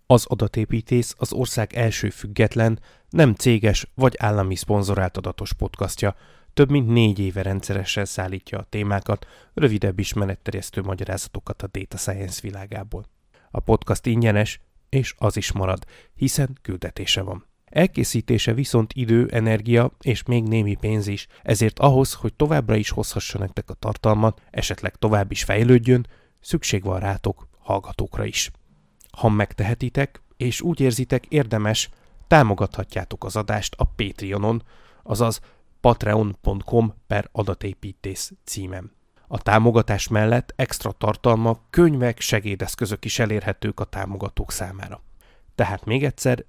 Az Adatépítész az ország első független, nem céges vagy állami szponzorált adatos podcastja. Több mint 4 éve rendszeresen szállítja a témákat, rövidebb ismeretterjesztő magyarázatokat a data science világából. A podcast ingyenes, és az is marad, hiszen küldetése van. Elkészítése viszont idő, energia és még némi pénz is, ezért ahhoz, hogy továbbra is hozhassa nektek a tartalmat, esetleg tovább is fejlődjön, szükség van rátok, hallgatókra is. Ha megtehetitek, és úgy érzitek érdemes, támogathatjátok az adást a Patreonon, azaz patreon.com/adatépítész címen. A támogatás mellett extra tartalmak, könyvek, segédeszközök is elérhetők a támogatók számára. Tehát még egyszer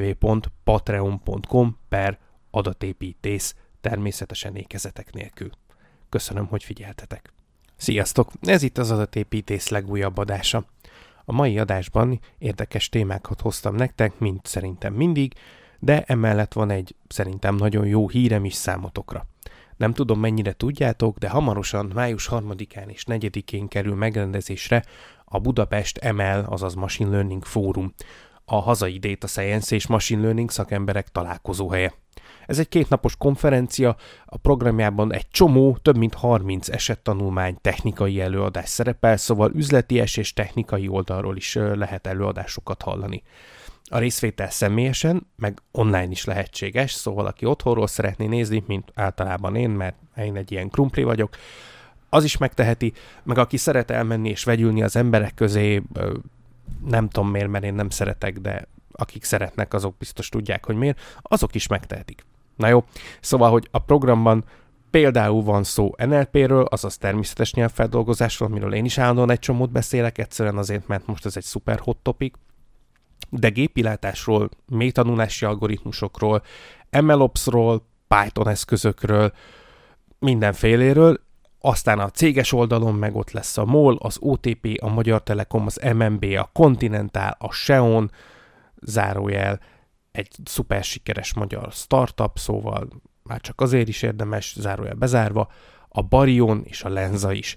www.patreon.com/adatépítész, természetesen ékezetek nélkül. Köszönöm, hogy figyeltetek. Sziasztok! Ez itt az Adatépítész legújabb adása. A mai adásban érdekes témákat hoztam nektek, mint szerintem mindig, de emellett van egy szerintem nagyon jó hírem is számotokra. Nem tudom, mennyire tudjátok, de hamarosan május 3-án és 4-én kerül megrendezésre a Budapest ML, azaz Machine Learning Fórum, a hazai Data Science és Machine Learning szakemberek találkozóhelye. Ez egy 2 napos konferencia, a programjában egy csomó, több mint 30 esettanulmány, technikai előadás szerepel, szóval üzleties és technikai oldalról is lehet előadásokat hallani. A részvétel személyesen, meg online is lehetséges, szóval aki otthonról szeretné nézni, mint általában én, mert én egy ilyen krumpli vagyok, az is megteheti, meg aki szeret elmenni és vegyülni az emberek közé, nem tudom miért, mert én nem szeretek, de akik szeretnek, azok biztos tudják, hogy miért, azok is megtehetik. Na jó, szóval, hogy a programban például van szó NLP-ről, azaz természetes nyelvfeldolgozásról, amiről én is állandóan egy csomót beszélek, egyszerűen azért, mert most ez egy szuper hot topic, de gépilátásról, mélytanulási algoritmusokról, MLOps-ról, Python eszközökről, mindenféléről, aztán a céges oldalon meg ott lesz a MOL, az OTP, a Magyar Telekom, az MNB, a Continental, a Xeon, zárójel, egy szuper sikeres magyar startup, szóval már csak azért is érdemes, zárójel bezárva, a Barion és a Lenza is.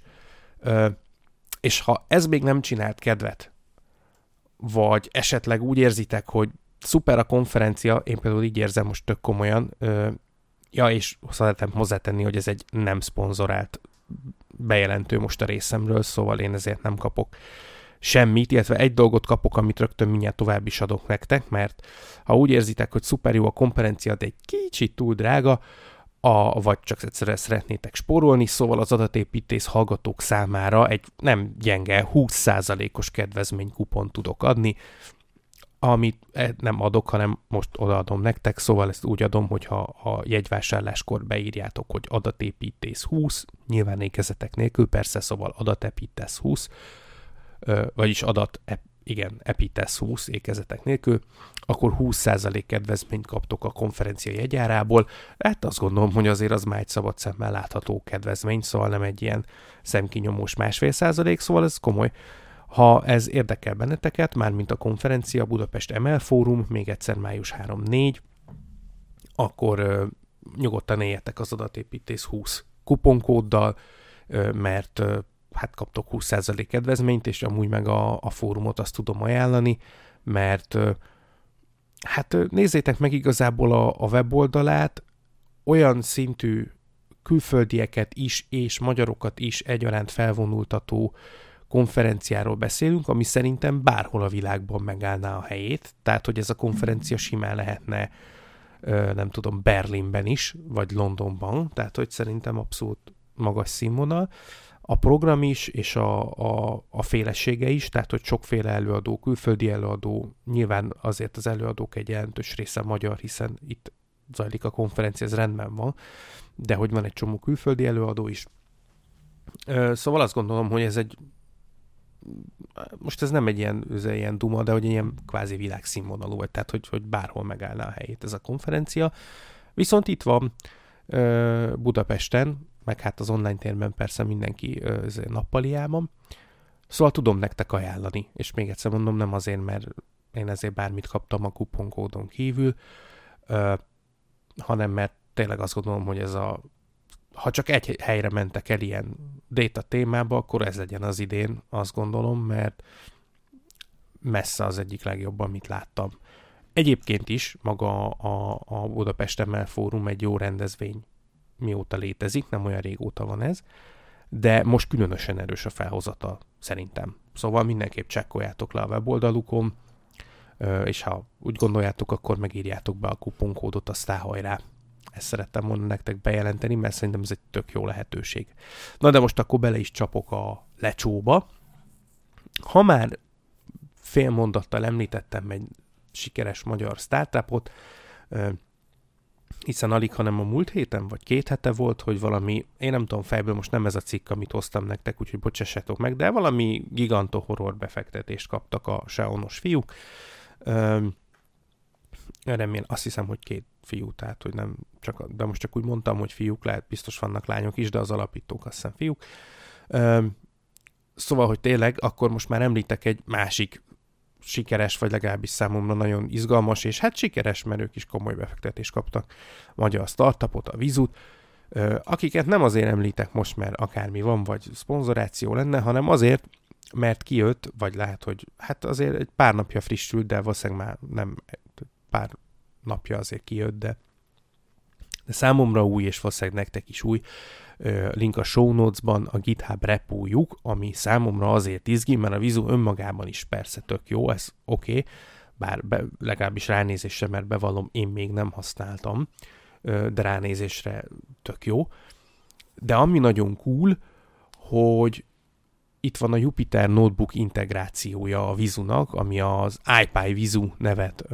És ha ez még nem csinált kedvet, vagy esetleg úgy érzitek, hogy szuper a konferencia, én például így érzem most tök komolyan, és szeretném hozzátenni, hogy ez egy nem szponzorált bejelentő most a részemről, szóval én ezért nem kapok semmit, illetve egy dolgot kapok, amit rögtön mindjárt tovább is adok nektek, mert ha úgy érzitek, hogy szuper jó a konferencia, de egy kicsit túl drága, vagy csak egyszerűen szeretnétek spórolni, szóval az Adatépítész hallgatók számára egy nem gyenge 20%-os kedvezménykupont tudok adni, amit nem adok, hanem most odaadom nektek, szóval ezt úgy adom, hogyha a jegyvásárláskor beírjátok, hogy Adatépítész 20, nyilván ékezetek nélkül, persze, szóval Adatépítész 20, vagyis Epítész 20 ékezetek nélkül, akkor 20% kedvezményt kaptok a konferencia jegyárából. Hát azt gondolom, hogy azért az már egy szabad szemmel látható kedvezmény, szóval nem egy ilyen szemkinyomós 1,5%, szóval ez komoly. Ha ez érdekel benneteket, mármint a konferencia Budapest ML Fórum, még egyszer május 3-4, akkor nyugodtan éljetek az Adatépítész 20 kuponkóddal, mert hát kaptok 20% kedvezményt, és amúgy meg a fórumot azt tudom ajánlani, mert hát nézzétek meg igazából a weboldalát, olyan szintű külföldieket is és magyarokat is egyaránt felvonultató konferenciáról beszélünk, ami szerintem bárhol a világban megállná a helyét, tehát hogy ez a konferencia simán lehetne, nem tudom, Berlinben is, vagy Londonban, tehát hogy szerintem abszolút magas színvonal. A program is, és a félesége is, tehát hogy sokféle előadó, külföldi előadó, nyilván azért az előadók egy jelentős része magyar, hiszen itt zajlik a konferencia, ez rendben van, de hogy van egy csomó külföldi előadó is. Szóval azt gondolom, hogy most ez nem egy ilyen duma, de hogy ilyen kvázi világszínvonalú, vagy tehát hogy bárhol megállná a helyét ez a konferencia. Viszont itt van Budapesten, meg hát az online térben persze mindenki nappaliában. Szóval tudom nektek ajánlani, és még egyszer mondom, nem azért, mert én ezért bármit kaptam a kuponkódon kívül, hanem mert tényleg azt gondolom, hogy ha csak egy helyre mentek el ilyen data témába, akkor ez legyen az idén, azt gondolom, messze az egyik legjobb, amit láttam. Egyébként is maga a Budapest ML Fórum egy jó rendezvény, mióta létezik, nem olyan régóta van ez, de most különösen erős a felhozata, szerintem. Szóval mindenképp csekkoljátok le a weboldalukon, és ha úgy gondoljátok, akkor megírjátok be a kuponkódot, aztán hajrá. Ezt szerettem volna nektek bejelenteni, mert szerintem ez egy tök jó lehetőség. Na de most akkor bele is csapok a lecsóba. Ha már fél mondattal említettem egy sikeres magyar startupot, hiszen alig, hanem a múlt héten, vagy 2 hete volt, hogy valami, én nem tudom fejből, most nem ez a cikk, amit hoztam nektek, úgyhogy bocsássátok meg, de valami giganto horror befektetést kaptak a Seonos fiúk. Remélem, azt hiszem, hogy 2 fiú, tehát hogy nem csak, de most csak úgy mondtam, hogy fiúk, lehet biztos vannak lányok is, de az alapítók azt hiszem fiúk. Szóval, hogy tényleg, akkor most már említek egy másik sikeres, vagy legalábbis számomra nagyon izgalmas, és hát sikeres, mert ők is komoly befektetést kaptak, magyar startupot, a Vizut, akiket nem azért említek most, mert akármi van, vagy szponzoráció lenne, hanem azért, mert kijött, vagy lehet, hogy hát azért egy pár napja frissült, de valószínűleg már nem pár napja azért kijött, de számomra új, és valószínűleg nektek is új, link a show notes-ban a GitHub repójuk, ami számomra azért izgi, mert a Vizu önmagában is persze tök jó, ez oké, bár legalábbis ránézésre, mert bevallom, én még nem használtam, de ránézésre tök jó. De ami nagyon cool, hogy itt van a Jupyter Notebook integrációja a Vizunak, ami az iPyVizu nevet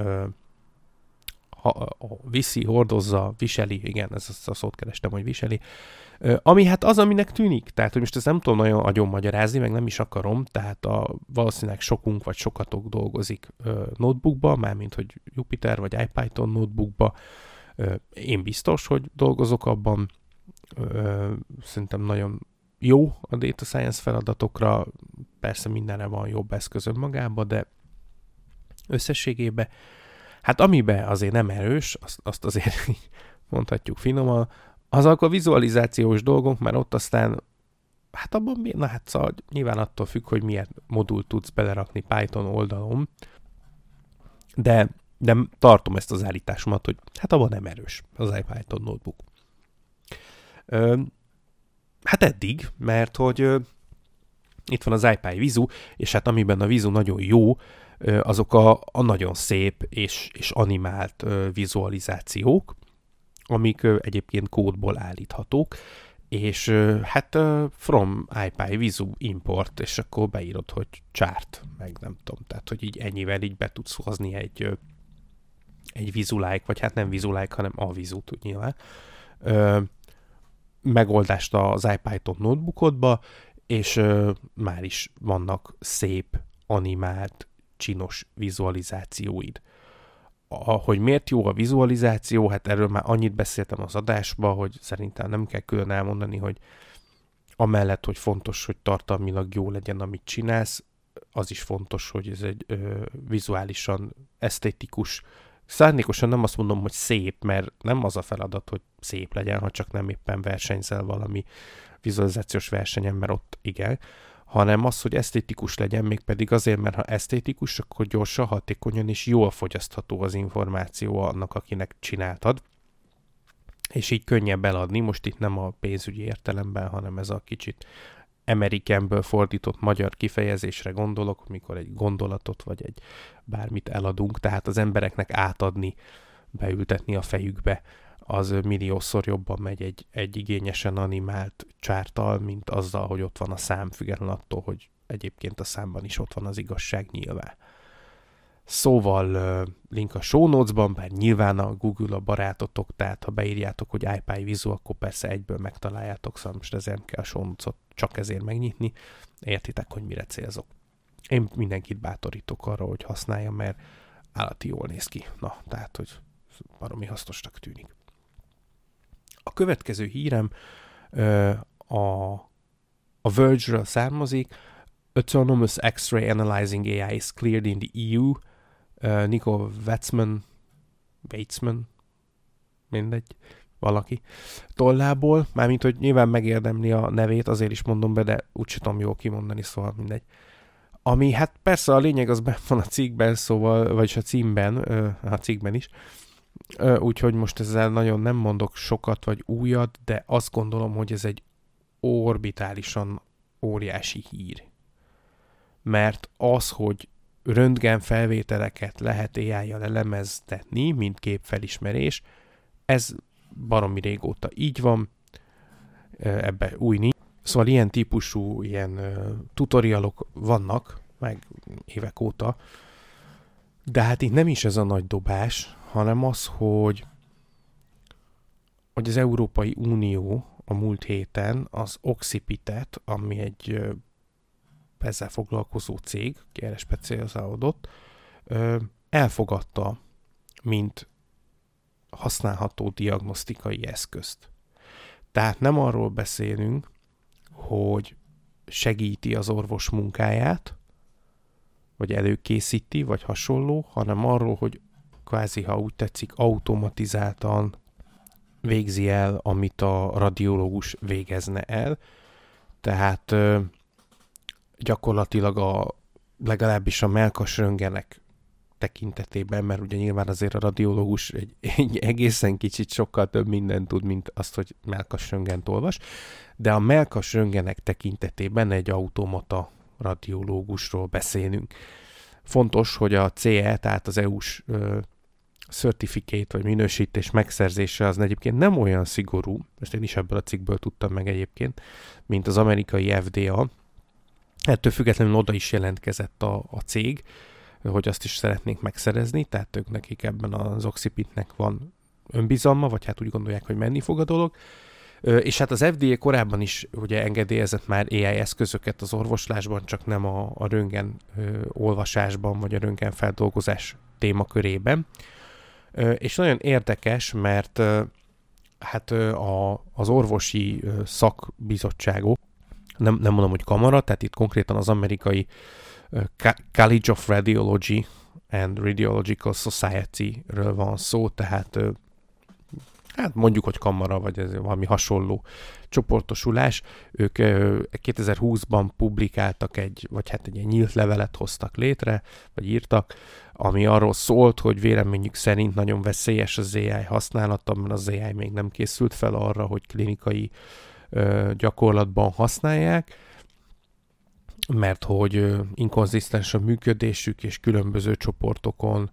viszi, hordozza, viseli, igen, ezt a szót kerestem, hogy viseli, ami hát az, aminek tűnik. Tehát, hogy most ezt nem tudom nagyon agyon magyarázni, meg nem is akarom, tehát valószínűleg sokunk vagy sokatok dolgozik notebookba, mármint, hogy Jupyter vagy IPython notebookba. Én biztos, hogy dolgozok abban. Szerintem nagyon jó a data science feladatokra, persze mindenre van jobb eszköz önmagában, de összességében hát amiben azért nem erős, azt azért mondhatjuk finoman, azok a vizualizációs dolgok, mert ott aztán, hát abban, na hát szóval nyilván attól függ, hogy milyen modult tudsz belerakni Python oldalon, de tartom ezt az állításomat, hogy hát abban nem erős az iPython notebook. Hát eddig, mert hogy itt van az iPyVizu, és hát amiben a Vizu nagyon jó, azok a nagyon szép és animált vizualizációk, amik egyébként kódból állíthatók, és hát from iPyVizu import, és akkor beírod, hogy chart, meg nem tudom, tehát hogy így ennyivel így be tudsz hozni egy Vizu-like, vagy hát nem Vizu-like, hanem a Vizut nyilván, megoldást az iPython notebookodba, és már is vannak szép, animált, csinos vizualizációid. Hogy miért jó a vizualizáció, hát erről már annyit beszéltem az adásban, hogy szerintem nem kell külön elmondani, hogy amellett, hogy fontos, hogy tartalmilag jó legyen, amit csinálsz, az is fontos, hogy ez egy vizuálisan esztétikus, szándékosan nem azt mondom, hogy szép, mert nem az a feladat, hogy szép legyen, ha csak nem éppen versenyzel valami vizualizációs versenyen, mert ott igen, hanem az, hogy esztétikus legyen, mégpedig azért, mert ha esztétikus, akkor gyorsan, hatékonyan és jól fogyasztható az információ annak, akinek csináltad, és így könnyebb eladni, most itt nem a pénzügyi értelemben, hanem ez a kicsit Americanből fordított magyar kifejezésre gondolok, amikor egy gondolatot vagy egy bármit eladunk, tehát az embereknek átadni, beültetni a fejükbe, az milliószor jobban megy egy igényesen animált csárttal, mint azzal, hogy ott van a szám, függetlenül attól, hogy egyébként a számban is ott van az igazság nyilván. Szóval link a show notes-ban, bár nyilván a Google a barátotok, tehát ha beírjátok, hogy iPyVizu, akkor persze egyből megtaláljátok, szóval most ezért nem kell a show notes-ot csak ezért megnyitni. Értitek, hogy mire célzok. Én mindenkit bátorítok arra, hogy használja, mert állati jól néz ki. Na, tehát, hogy baromi hasznosnak tűnik. A következő hírem a Verge-ről származik. Autonomous X-ray Analyzing AI is cleared in the EU. Nico Wetzman, mindegy, valaki tollából, mármint, hogy nyilván megérdemli a nevét, azért is mondom be, de úgy sem tudom jól kimondani, szóval mindegy. Ami hát persze a lényeg az benne van a cikkben, szóval, vagyis a címben, a cikkben is, úgyhogy most ezzel nagyon nem mondok sokat vagy újat, de azt gondolom, hogy ez egy orbitálisan óriási hír. Mert az, hogy röntgen felvételeket lehet AI-jal elemeztetni, mint képfelismerés, ez baromi régóta így van, ebbe új nincs. Szóval ilyen típusú tutorialok vannak, meg évek óta, de hát itt nem is ez a nagy dobás, hanem az, hogy az Európai Unió a múlt héten az Occipitet, ami egy ezzel foglalkozó cég, ki erre specializálódott, elfogadta, mint használható diagnosztikai eszközt. Tehát nem arról beszélünk, hogy segíti az orvos munkáját, vagy előkészíti, vagy hasonló, hanem arról, hogy kvázi, ha úgy tetszik, automatizáltan végzi el, amit a radiológus végezne el. Tehát gyakorlatilag legalábbis a mellkasröntgenek tekintetében, mert ugye nyilván azért a radiológus egy egészen kicsit sokkal több mindent tud, mint azt, hogy mellkasröntgent olvas, de a mellkasröntgenek tekintetében egy automata radiológusról beszélünk. Fontos, hogy a CE, tehát az EU-s certificate vagy minősítés megszerzése az egyébként nem olyan szigorú, ezt én is ebből a cikkből tudtam meg egyébként, mint az amerikai FDA. Ettől függetlenül oda is jelentkezett a cég, hogy azt is szeretnénk megszerezni, tehát ők nekik ebben az Occipitnek van önbizalma, vagy hát úgy gondolják, hogy menni fog a dolog. És hát az FDA korábban is ugye engedélyezett már AI eszközöket az orvoslásban, csak nem a röntgen olvasásban, vagy a röntgen feldolgozás témakörében. És nagyon érdekes, mert hát az orvosi szakbizottságok, nem mondom, hogy kamara, tehát itt konkrétan az amerikai College of Radiology and Radiological Society-ről van szó, tehát hát mondjuk, hogy kamara, vagy ez valami hasonló csoportosulás. Ők 2020-ban publikáltak egy ilyen nyílt levelet hoztak létre, vagy írtak, ami arról szólt, hogy véleményük szerint nagyon veszélyes az AI használata, mert az AI még nem készült fel arra, hogy klinikai gyakorlatban használják, mert hogy inkonzisztens a működésük, és különböző csoportokon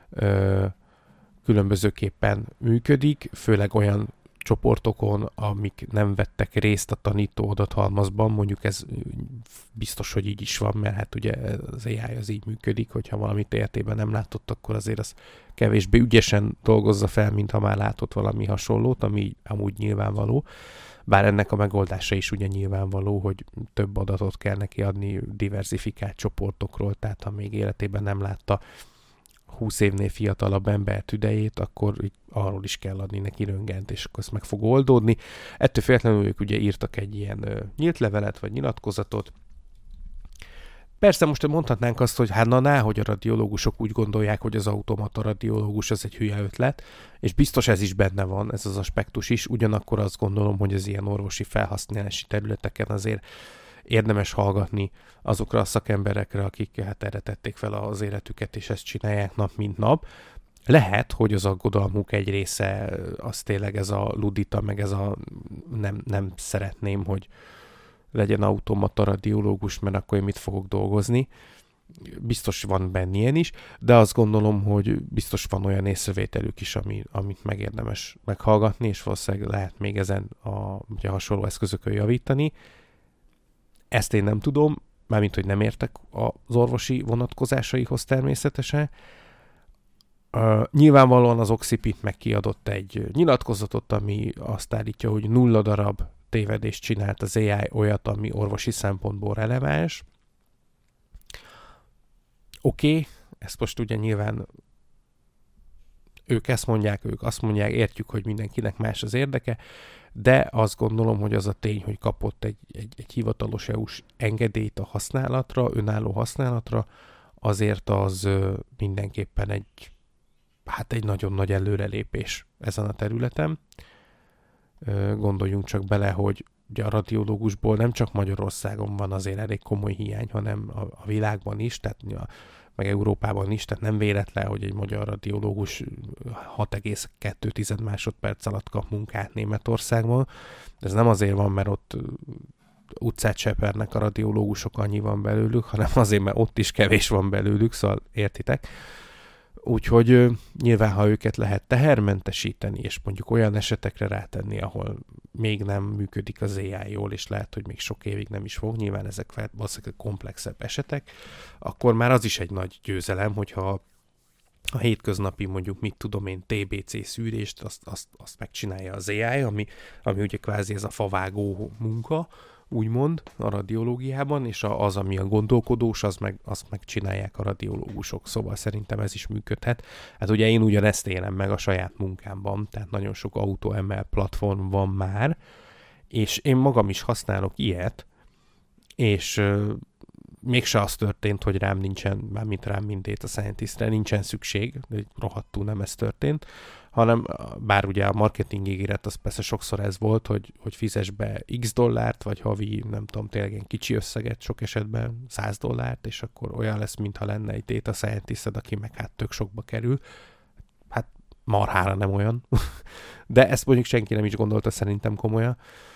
különbözőképpen működik, főleg olyan csoportokon, amik nem vettek részt a tanító adathalmazban, mondjuk ez biztos, hogy így is van, mert hát ugye az AI az így működik, hogyha valamit értében nem látott, akkor azért az kevésbé ügyesen dolgozza fel, mint ha már látott valami hasonlót, ami amúgy nyilvánvaló. Bár ennek a megoldása is ugye nyilvánvaló, hogy több adatot kell neki adni diversifikált csoportokról, tehát ha még életében nem látta 20 évnél fiatalabb ember tüdejét, akkor arról is kell adni neki röntgent, és akkor ezt meg fog oldódni. Ettől függetlenül ők ugye írtak egy ilyen nyílt levelet, vagy nyilatkozatot. Persze most mondhatnánk azt, hogy hogy a radiológusok úgy gondolják, hogy az automata radiológus az egy hülye ötlet, és biztos ez is benne van, ez az aspektus is, ugyanakkor azt gondolom, hogy az ilyen orvosi felhasználási területeken azért érdemes hallgatni azokra a szakemberekre, akik hát erre tették fel az életüket, és ezt csinálják nap mint nap. Lehet, hogy az aggodalmuk egy része az tényleg ez a ludita, meg ez a nem szeretném, hogy legyen automata radiológus, mert akkor én mit fogok dolgozni. Biztos van benne ilyen is, de azt gondolom, hogy biztos van olyan észrevételük is, amit megérdemes meghallgatni, és valószínűleg lehet még ezen a hasonló eszközökön javítani. Ezt én nem tudom, mármint, hogy nem értek az orvosi vonatkozásaihoz természetesen. Nyilvánvalóan az Occipit meg kiadott egy nyilatkozatot, ami azt állítja, hogy 0 darab tévedést csinált az AI, olyat, ami orvosi szempontból releváns. Oké, ezt most ugye nyilván ők ezt mondják, ők azt mondják, értjük, hogy mindenkinek más az érdeke, de azt gondolom, hogy az a tény, hogy kapott egy hivatalos EU-s engedélyt a használatra, önálló használatra, azért az mindenképpen egy nagyon nagy előrelépés ezen a területen. Gondoljunk csak bele, hogy ugye a radiológusból nem csak Magyarországon van azért elég komoly hiány, hanem a világban is, tehát meg Európában is, tehát nem véletlen, hogy egy magyar radiológus 6,2 másodperc alatt kap munkát Németországban. Ez nem azért van, mert ott utcát sepernek a radiológusok, annyi van belőlük, hanem azért, mert ott is kevés van belőlük, szóval értitek. Úgyhogy nyilván, ha őket lehet tehermentesíteni, és mondjuk olyan esetekre rátenni, ahol még nem működik az AI jól, és lehet, hogy még sok évig nem is fog, nyilván ezek valószínűleg komplexebb esetek, akkor már az is egy nagy győzelem, hogyha a hétköznapi, mondjuk mit tudom én, TBC szűrést, azt megcsinálja az AI, ami ugye kvázi ez a favágó munka, úgymond a radiológiában, és az, ami a gondolkodós, azt megcsinálják a radiológusok, szóval szerintem ez is működhet. Hát ugye én ugyanezt élem meg a saját munkámban, tehát nagyon sok AutoML platform van már, és én magam is használok ilyet, és mégse az történt, hogy rám nincsen, mármint rám, mint data scientistre, nincsen szükség, de rohadtul nem ez történt, hanem bár ugye a marketing ígéret az persze sokszor ez volt, hogy fizess be x dollárt, vagy havi, nem tudom, tényleg ilyen kicsi összeget, sok esetben $100, és akkor olyan lesz, mintha lenne egy data scientisted, aki meg hát tök sokba kerül. Hát marhára nem olyan. De ezt mondjuk senki nem is gondolta szerintem komolyan.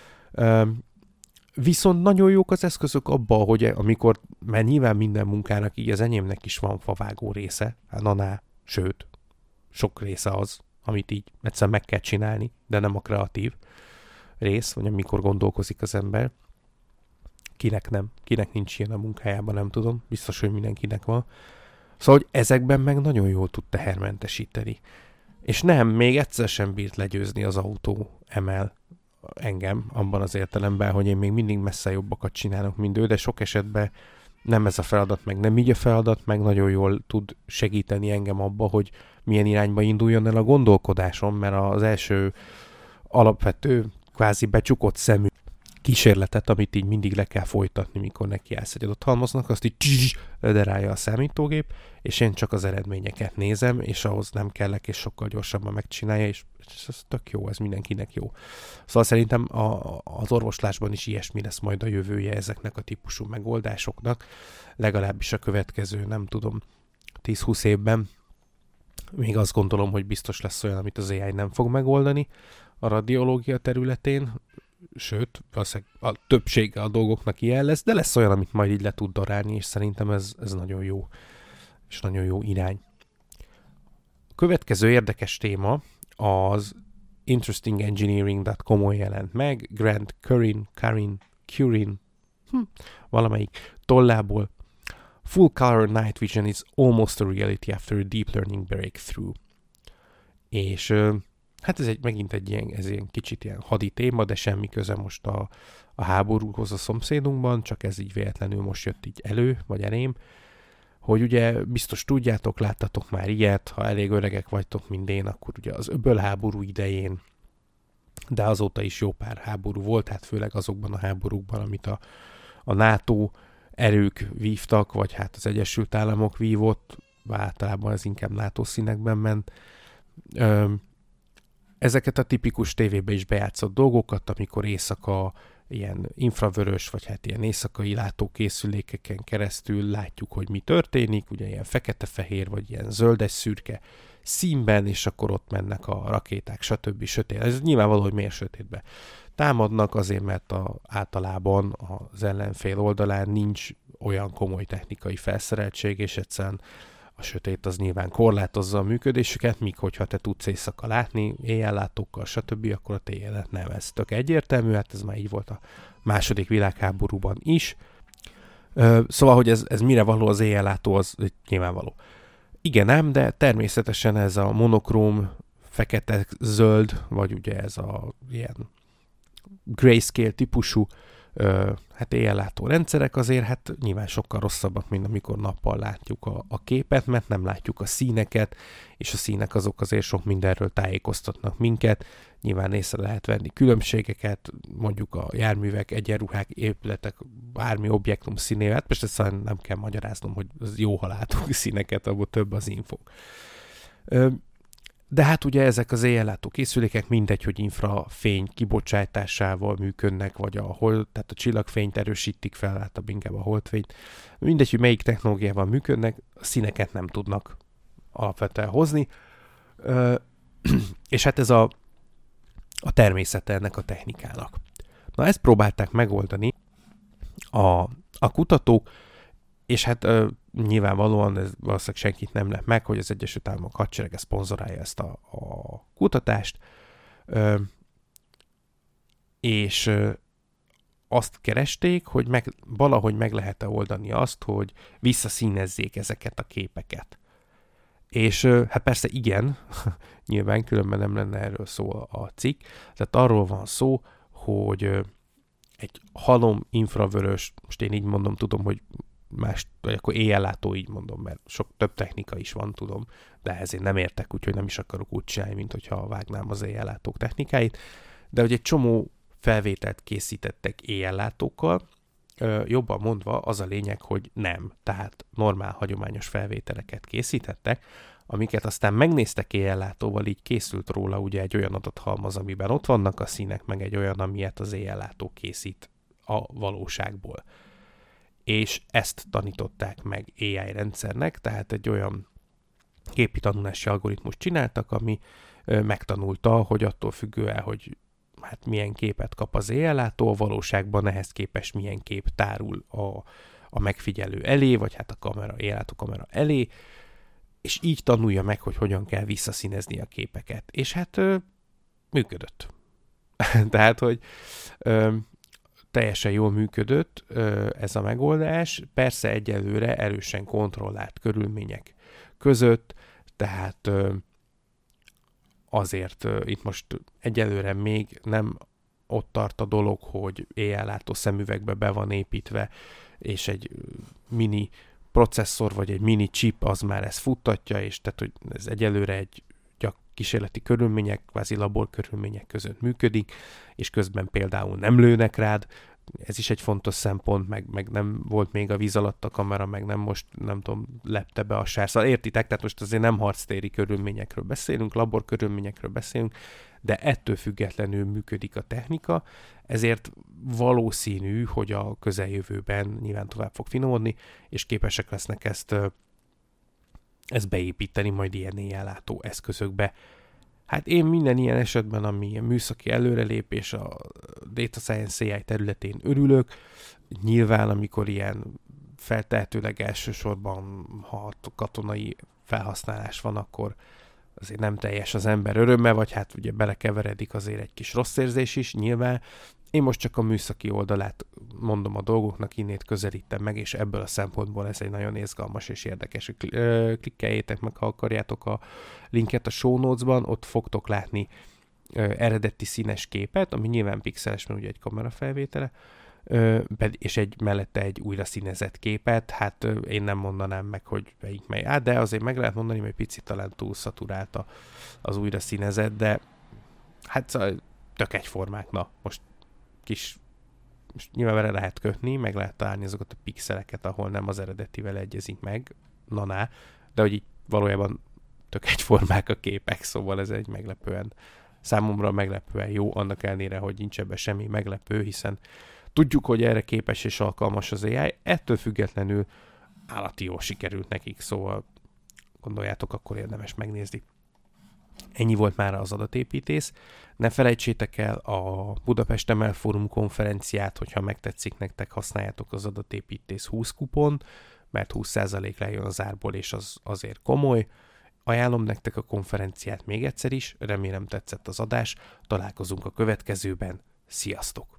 Viszont nagyon jók az eszközök abban, hogy amikor, mert nyilván minden munkának, így az enyémnek is van favágó része, sőt, sok része az, amit így egyszer meg kell csinálni, de nem a kreatív rész, vagy amikor gondolkozik az ember. Kinek nem? Kinek nincs ilyen a munkájában, nem tudom. Biztos, hogy mindenkinek van. Szóval, hogy ezekben meg nagyon jól tud tehermentesíteni. És nem, még egyszer sem bírt legyőzni az autó ML engem, abban az értelemben, hogy én még mindig messze jobbakat csinálok, mint ő, de sok esetben nem ez a feladat, meg nem így a feladat, meg nagyon jól tud segíteni engem abba, hogy milyen irányba induljon el a gondolkodásom, mert az első alapvető, kvázi becsukott szemű kísérletet, amit így mindig le kell folytatni, mikor nekiállsz egy adott halmaznak, azt így lederálja a számítógép, és én csak az eredményeket nézem, és ahhoz nem kellek, és sokkal gyorsabban megcsinálja, és ez tök jó, ez mindenkinek jó. Szóval szerintem az orvoslásban is ilyesmi lesz majd a jövője ezeknek a típusú megoldásoknak, legalábbis a következő, nem tudom, 10-20 évben. Még azt gondolom, hogy biztos lesz olyan, amit az AI nem fog megoldani a radiológia területén, sőt, a többsége a dolgoknak ilyen lesz, de lesz olyan, amit majd így le tud darálni, és szerintem ez nagyon jó, és nagyon jó irány. A következő érdekes téma az interestingengineering.com-on jelent meg, Grant Curin, valamelyik tollából. Full color night vision is almost a reality after a deep learning breakthrough. És hát ez megint egy ilyen kicsit ilyen hadi téma, de semmi köze most a háborúhoz a szomszédunkban, csak ez így véletlenül most jött így elő, vagy elém, hogy ugye biztos tudjátok, láttatok már ilyet, ha elég öregek vagytok, mint én, akkor ugye az öbölháború idején, de azóta is jó pár háború volt, hát főleg azokban a háborúkban, amit a NATO erők vívtak, vagy hát az Egyesült Államok vívott, általában ez inkább NATO színekben ment. Ezeket a tipikus tévébe is bejátszott dolgokat, amikor éjszaka ilyen infravörös, vagy hát ilyen éjszakai látókészülékeken keresztül látjuk, hogy mi történik, ugye ilyen fekete-fehér, vagy ilyen zöldes-szürke színben, és akkor ott mennek a rakéták, stb. Sötét. Ez nyilvánvaló, hogy miért sötétbe támadnak, azért, mert általában az ellenfél oldalán nincs olyan komoly technikai felszereltség, és egyszerűen a sötét az nyilván korlátozza a működésüket, míg hogyha te tudsz éjszaka látni, éjjellátókkal, stb., akkor a éjjelet nem. Ez tök egyértelmű, hát ez már így volt a második világháborúban is. Szóval, hogy ez mire való az éjjellátó, az nyilvánvaló. Igen ám, de természetesen ez a monokróm, fekete-zöld, vagy ugye ez a ilyen grayscale típusú hát éjjellátó rendszerek azért hát nyilván sokkal rosszabbak, mint amikor nappal látjuk a képet, mert nem látjuk a színeket, és a színek azok azért sok mindenről tájékoztatnak minket. Nyilván észre lehet venni különbségeket, mondjuk a járművek, egyenruhák, épületek, bármi objektum színével. Hát most ezt nem kell magyaráznom, hogy az jó, ha látunk színeket, abból több az info. De hát ugye ezek az éjjellátó készülékek mindegy, hogy infrafény kibocsátásával működnek, vagy tehát a csillagfényt erősítik fel, általában inkább a holdfényt. Mindegy, hogy melyik technológiával működnek, a színeket nem tudnak alapvetően hozni. És hát ez a természete ennek a technikának. Na ezt próbálták megoldani a kutatók, és hát nyilvánvalóan ez valószínűleg senkit nem lep meg, hogy az Egyesült Államok hadserege szponzorálja ezt a kutatást, és azt keresték, hogy valahogy meg lehet-e oldani azt, hogy visszaszínezzék ezeket a képeket. És hát persze igen, nyilván különben nem lenne erről szó a cikk, tehát arról van szó, hogy egy halom infravörös, most én így mondom, tudom, hogy más, vagy akkor éjjellátó így mondom, mert sok több technika is van, tudom, de ehhez én nem értek, úgyhogy nem is akarok úgy csinálni, mint hogyha vágnám az éjjellátók technikáit, de hogy egy csomó felvételt készítettek éjjellátókkal, jobban mondva az a lényeg, hogy nem, tehát normál, hagyományos felvételeket készítettek, amiket aztán megnéztek éjjellátóval, így készült róla ugye egy olyan adathalmaz, amiben ott vannak a színek, meg egy olyan, amilyet az éjjellátó készít a valóságból. És ezt tanították meg AI rendszernek, tehát egy olyan képi tanulási algoritmust csináltak, ami megtanulta, hogy attól függően, hogy hát milyen képet kap az éjjellátó, a valóságban ehhez képest milyen kép tárul a megfigyelő elé, vagy hát a éjjellátó kamera elé, és így tanulja meg, hogy hogyan kell visszaszínezni a képeket. És hát működött. Tehát, hogy teljesen jól működött ez a megoldás, persze egyelőre erősen kontrollált körülmények között, tehát azért itt most egyelőre még nem ott tart a dolog, hogy éjjellátó szemüvegbe be van építve, és egy mini processzor vagy egy mini chip az már ezt futtatja, és tehát hogy ez egyelőre egy kísérleti körülmények, kvázi laborkörülmények között működik, és közben például nem lőnek rád, ez is egy fontos szempont, meg nem volt még a víz alatt a kamera, meg nem most, nem tudom, lepte be a sár. Szóval értitek, tehát most azért nem harctéri körülményekről beszélünk, laborkörülményekről beszélünk, de ettől függetlenül működik a technika, ezért valószínű, hogy a közeljövőben nyilván tovább fog finomodni, és képesek lesznek ezt beépíteni majd ilyen éjjellátó eszközökbe. Hát én minden ilyen esetben, ami ilyen műszaki előrelépés a Data Science AI területén örülök. Nyilván, amikor ilyen feltehetőleg elsősorban, ha katonai felhasználás van, akkor azért nem teljes az ember öröme, vagy hát ugye belekeveredik azért egy kis rossz érzés is, nyilván. Én most csak a műszaki oldalát mondom a dolgoknak, innét közelítem meg, és ebből a szempontból ez egy nagyon izgalmas és érdekes. Klikkeljétek meg, ha akarjátok a linket a show notes-ban, ott fogtok látni eredeti színes képet, ami nyilván pixeles, mert ugye egy kamerafelvétele, és mellette egy újra színezett képet. Hát én nem mondanám meg, hogy melyik. De azért meg lehet mondani, hogy picit talán túl szaturált az újra színezett, de hát tök egyformák, na, most nyilván vele lehet kötni, meg lehet találni azokat a pixeleket, ahol nem az eredetivel egyezik meg, de hogy így valójában tök egyformák a képek, szóval ez egy számomra meglepően jó, annak ellenére, hogy nincs ebben semmi meglepő, hiszen tudjuk, hogy erre képes és alkalmas az AI, ettől függetlenül állati jól sikerült nekik, szóval gondoljátok, akkor érdemes megnézni. Ennyi volt már az adatépítész. Ne felejtsétek el a Budapest ML Fórum konferenciát, hogyha megtetszik nektek, használjátok az adatépítész 20 kupon, mert 20% lejön az árból, és az azért komoly. Ajánlom nektek a konferenciát még egyszer is, remélem tetszett az adás, találkozunk a következőben, sziasztok!